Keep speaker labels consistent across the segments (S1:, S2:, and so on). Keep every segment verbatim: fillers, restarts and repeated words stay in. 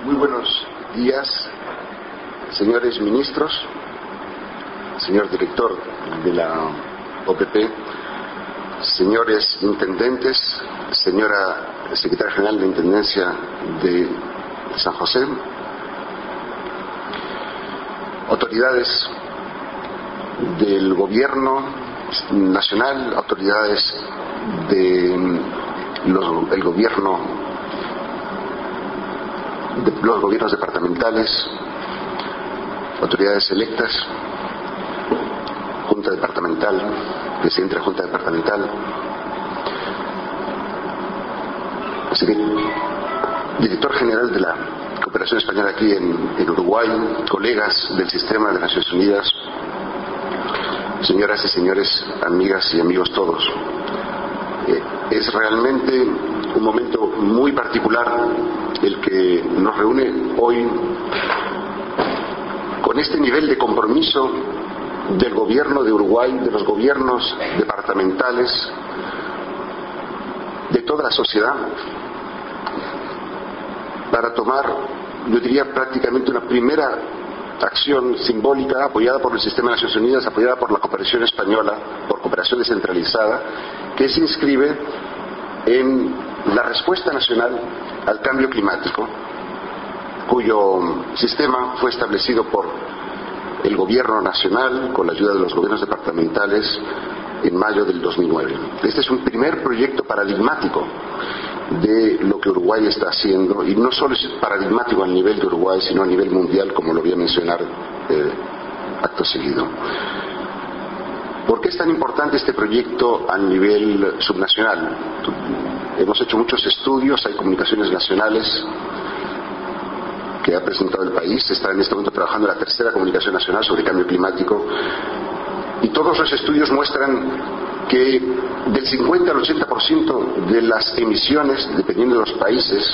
S1: Muy buenos días, señores ministros, señor director de la O P P, señores intendentes, señora secretaria general de la Intendencia de San José, autoridades del gobierno nacional, autoridades del de gobierno de los gobiernos departamentales, autoridades electas, Junta Departamental, presidente de la Junta Departamental, así que director general de la Cooperación Española aquí en, en Uruguay, colegas del Sistema de Naciones Unidas, señoras y señores, amigas y amigos todos. Eh, es realmente un momento muy particular el que nos reúne hoy con este nivel de compromiso del gobierno de Uruguay, de los gobiernos departamentales, de toda la sociedad, para tomar, yo diría prácticamente una primera acción simbólica apoyada por el Sistema de Naciones Unidas, apoyada por la cooperación española, por cooperación descentralizada, que se inscribe en la respuesta nacional al cambio climático, cuyo sistema fue establecido por el gobierno nacional con la ayuda de los gobiernos departamentales en mayo del dos mil nueve. Este es un primer proyecto paradigmático de lo que Uruguay está haciendo, y no solo es paradigmático a nivel de Uruguay, sino a nivel mundial, como lo voy a mencionar eh, acto seguido. ¿Por qué es tan importante este proyecto a nivel subnacional? Hemos hecho muchos estudios, hay comunicaciones nacionales que ha presentado el país, se está en este momento trabajando la tercera comunicación nacional sobre cambio climático, y todos los estudios muestran que del cincuenta al ochenta por ciento de las emisiones, dependiendo de los países,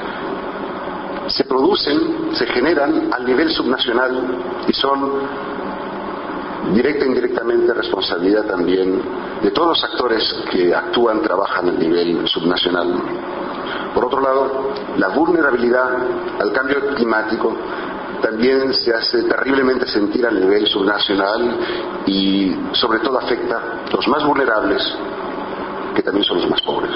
S1: se producen, se generan al nivel subnacional y son directa e indirectamente responsabilidad también de todos los actores que actúan, trabajan a nivel subnacional. Por otro lado, la vulnerabilidad al cambio climático también se hace terriblemente sentir a nivel subnacional y sobre todo afecta a los más vulnerables, que también son los más pobres.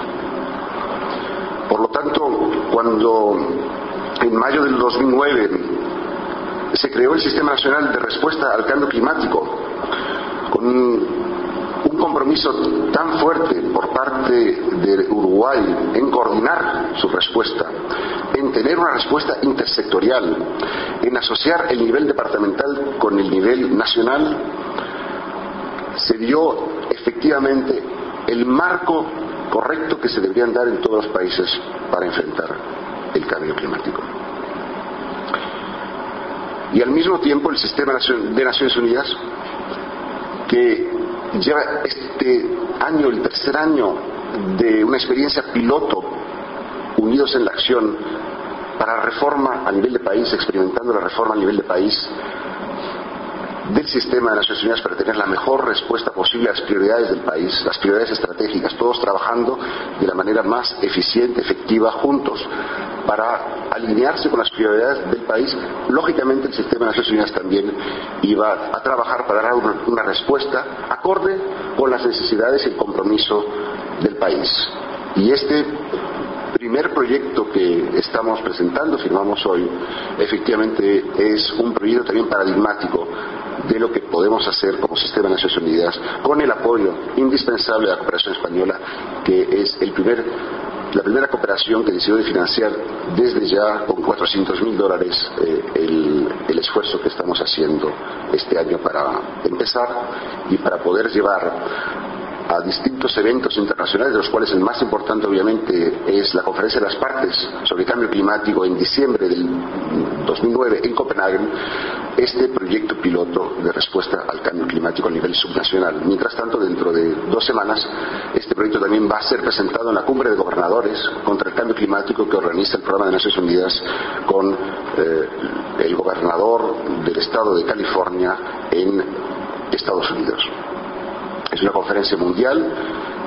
S1: Por lo tanto, cuando en mayo del dos mil nueve se creó el Sistema Nacional de Respuesta al Cambio Climático, con un, un compromiso tan fuerte por parte de Uruguay en coordinar su respuesta, en tener una respuesta intersectorial, en asociar el nivel departamental con el nivel nacional, se dio efectivamente el marco correcto que se deberían dar en todos los países para enfrentar el cambio climático. Y al mismo tiempo el Sistema de Naciones Unidas, que lleva este año, el tercer año de una experiencia piloto, unidos en la acción para reforma a nivel de país, experimentando la reforma a nivel de país del Sistema de Naciones Unidas para tener la mejor respuesta posible a las prioridades del país, las prioridades estratégicas, todos trabajando de la manera más eficiente, efectiva, juntos, para alinearse con las prioridades del país. Lógicamente el Sistema de Naciones Unidas también iba a trabajar para dar una, una respuesta acorde con las necesidades y el compromiso del país. Y este primer proyecto que estamos presentando, firmamos hoy, efectivamente es un proyecto también paradigmático de lo que podemos hacer como Sistema de Naciones Unidas, con el apoyo indispensable de la cooperación española, que es el primer, la primera cooperación que decidió de financiar desde ya con cuatrocientos mil dólares eh, el, el esfuerzo que estamos haciendo este año para empezar y para poder llevar a distintos eventos internacionales, de los cuales el más importante obviamente es la Conferencia de las Partes sobre Cambio Climático en diciembre del dos mil nueve en Copenhague, este proyecto piloto de respuesta al cambio climático a nivel subnacional. Mientras tanto, dentro de dos semanas, este proyecto también va a ser presentado en la Cumbre de Gobernadores contra el Cambio Climático que organiza el Programa de Naciones Unidas con eh, el gobernador del estado de California en Estados Unidos. Es una conferencia mundial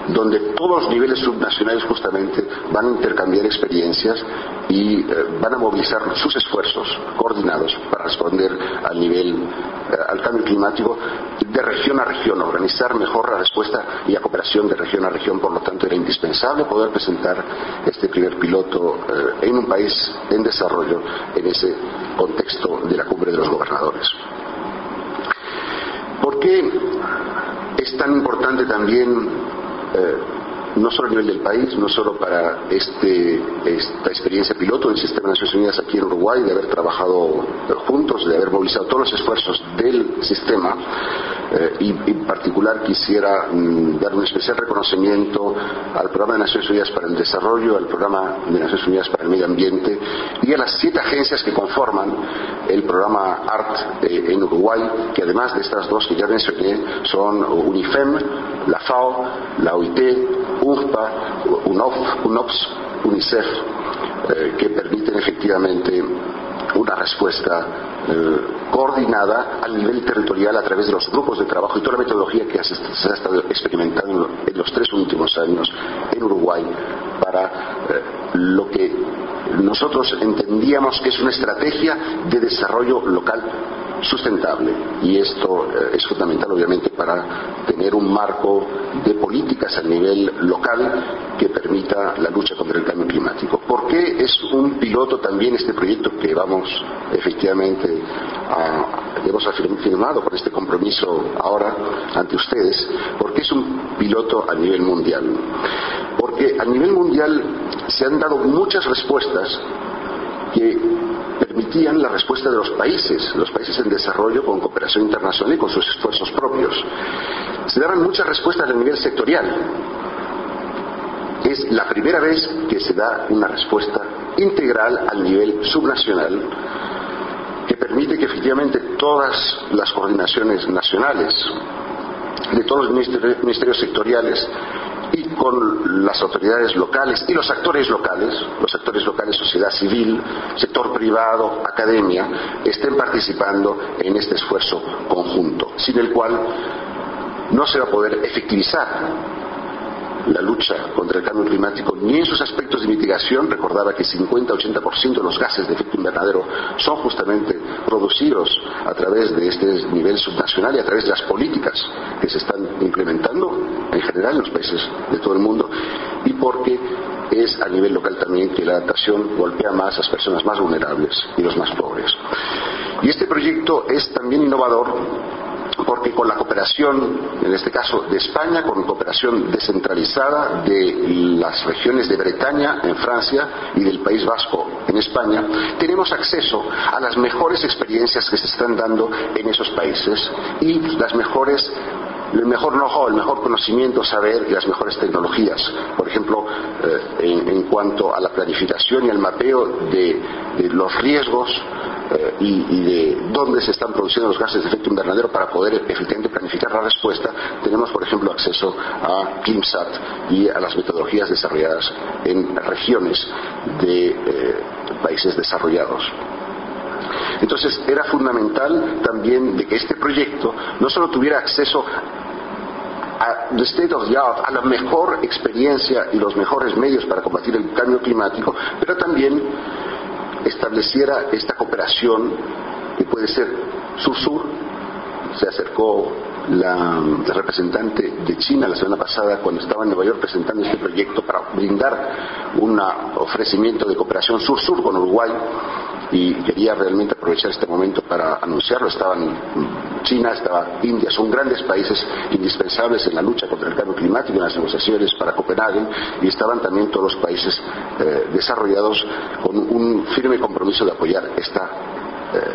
S1: donde todos los niveles subnacionales justamente van a intercambiar experiencias y eh, van a movilizar sus esfuerzos coordinados para responder al nivel, eh, al cambio climático de región a región, organizar mejor la respuesta y la cooperación de región a región. Por lo tanto, era indispensable poder presentar este primer piloto eh, en un país en desarrollo, en ese contexto de la cumbre de los gobernadores. ¿Por qué es tan importante también, eh, no solo a nivel del país, no solo para este, esta experiencia piloto del Sistema de Naciones Unidas aquí en Uruguay, de haber trabajado juntos, de haber movilizado todos los esfuerzos del sistema, eh, y en particular quisiera mm, dar un especial reconocimiento al Programa de Naciones Unidas para el Desarrollo, al Programa de Naciones Unidas para el Medio Ambiente y a las siete agencias que conforman el programa A R T eh, en Uruguay, que además de estas dos que ya mencioné son UNIFEM, la FAO, la O I T, UNFPA, UNOF, UNOPS, UNICEF, eh, que permiten efectivamente una respuesta eh, coordinada al nivel territorial a través de los grupos de trabajo y toda la metodología que se ha estado experimentando en los tres últimos años en Uruguay para eh, lo que nosotros entendíamos que es una estrategia de desarrollo local sustentable, y esto eh, es fundamental obviamente para tener un marco de políticas a nivel local que permita la lucha contra el cambio climático. ¿Por qué es un piloto también este proyecto que vamos efectivamente a, hemos firmado con este compromiso ahora ante ustedes? ¿Por qué es un piloto a nivel mundial? Porque a nivel mundial se han dado muchas respuestas que permitían la respuesta de los países, los países en desarrollo con cooperación internacional y con sus esfuerzos propios. Se daban muchas respuestas a nivel sectorial. Es la primera vez que se da una respuesta integral al nivel subnacional que permite que efectivamente todas las coordinaciones nacionales de todos los ministerios, ministerios sectoriales y con las autoridades locales y los actores locales, los actores locales, sociedad civil, sector privado, academia, estén participando en este esfuerzo conjunto, sin el cual no se va a poder efectivizar la lucha contra el cambio climático ni en sus aspectos de mitigación. Recordaba que cincuenta a ochenta por ciento de los gases de efecto invernadero son justamente producidos a través de este nivel subnacional y a través de las políticas que se están implementando en general en los países de todo el mundo, y porque es a nivel local también que la adaptación golpea más a las personas más vulnerables y los más pobres. Y este proyecto es también innovador porque con la cooperación, en este caso de España, con cooperación descentralizada de las regiones de Bretaña en Francia y del País Vasco en España, tenemos acceso a las mejores experiencias que se están dando en esos países y las mejores el mejor know-how, el mejor conocimiento, saber y las mejores tecnologías. Por ejemplo, eh, en, en cuanto a la planificación y el mapeo de, de los riesgos eh, y, y de dónde se están produciendo los gases de efecto invernadero para poder efectivamente planificar la respuesta, tenemos, por ejemplo, acceso a ClimSat y a las metodologías desarrolladas en regiones de eh, países desarrollados. Entonces era fundamental también de que este proyecto no solo tuviera acceso a the state of the art, a la mejor experiencia y los mejores medios para combatir el cambio climático, pero también estableciera esta cooperación que puede ser sur-sur. Se acercó la representante de China la semana pasada cuando estaba en Nueva York presentando este proyecto para brindar un ofrecimiento de cooperación sur-sur con Uruguay, y quería realmente aprovechar este momento para anunciarlo. Estaban China, estaba India, son grandes países indispensables en la lucha contra el cambio climático, en las negociaciones para Copenhague, y estaban también todos los países eh, desarrollados con un firme compromiso de apoyar esta eh,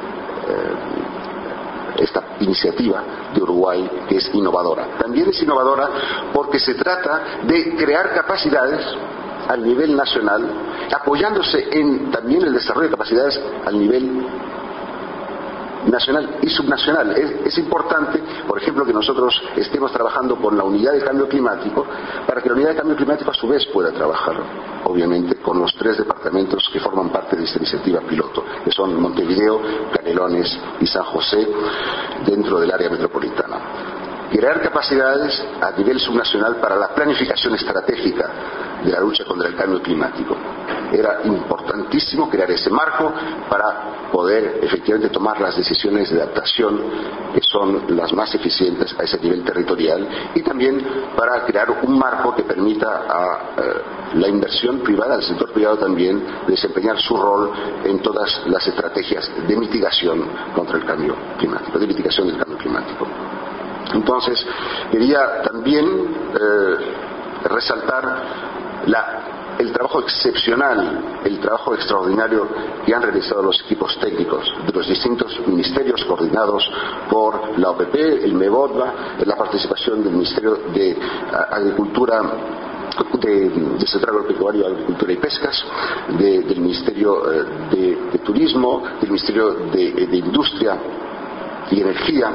S1: eh, esta iniciativa de Uruguay, que es innovadora. También es innovadora porque se trata de crear capacidades al nivel nacional, apoyándose en también el desarrollo de capacidades al nivel nacional y subnacional. Es, es importante, por ejemplo, que nosotros estemos trabajando con la unidad de cambio climático para que la unidad de cambio climático a su vez pueda trabajar, obviamente, con los tres departamentos que forman parte de esta iniciativa piloto, que son Montevideo, Canelones y San José, dentro del área metropolitana. crear capacidades a nivel subnacional para la planificación estratégica de la lucha contra el cambio climático. Era importantísimo crear ese marco para poder efectivamente tomar las decisiones de adaptación que son las más eficientes a ese nivel territorial, y también para crear un marco que permita a eh, la inversión privada, al sector privado también, desempeñar su rol en todas las estrategias de mitigación contra el cambio climático, de mitigación del cambio climático. Entonces, quería también eh, resaltar la el trabajo excepcional, el trabajo extraordinario que han realizado los equipos técnicos de los distintos ministerios coordinados por la O P P, el MEVODVA, la participación del Ministerio de Agricultura, de, de Sector Agropecuario, Agricultura y Pescas, de, del Ministerio de, de Turismo, del Ministerio de, de Industria y Energía.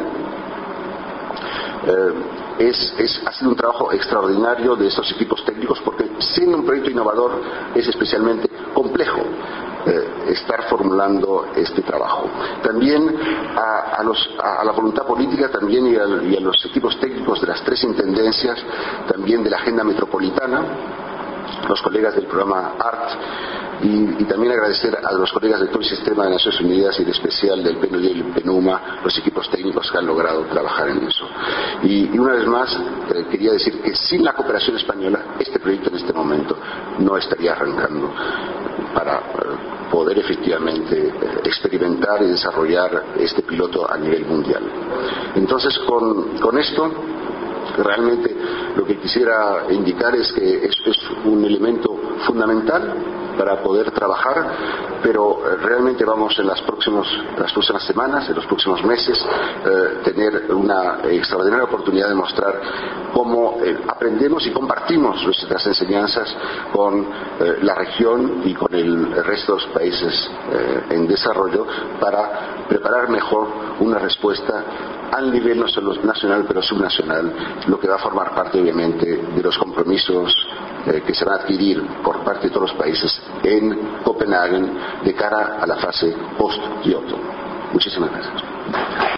S1: Eh, Es, es, ha sido un trabajo extraordinario de estos equipos técnicos, porque siendo un proyecto innovador es especialmente complejo eh, estar formulando este trabajo. También a, a, los, a, a la voluntad política también y a, y a los equipos técnicos de las tres intendencias, también de la agenda metropolitana, los colegas del programa A R T, y, y también agradecer a los colegas de todo el sistema de Naciones Unidas y en especial del P N U D y el PENUMA, los equipos técnicos que han logrado trabajar en eso. Y, y una vez más eh, quería decir que sin la cooperación española este proyecto en este momento no estaría arrancando para eh, poder efectivamente eh, experimentar y desarrollar este piloto a nivel mundial. Entonces con, con esto realmente lo que quisiera indicar es que esto es un elemento fundamental para poder trabajar, pero realmente vamos en las, próximos, las próximas semanas, en los próximos meses, eh, tener una extraordinaria oportunidad de mostrar cómo eh, aprendemos y compartimos nuestras enseñanzas con eh, la región y con el resto de los países eh, en desarrollo, para preparar mejor una respuesta al nivel no solo nacional pero subnacional, lo que va a formar parte obviamente de los compromisos eh, que se van a adquirir por parte de todos los países en Copenhague de cara a la fase post-Kioto. Muchísimas gracias.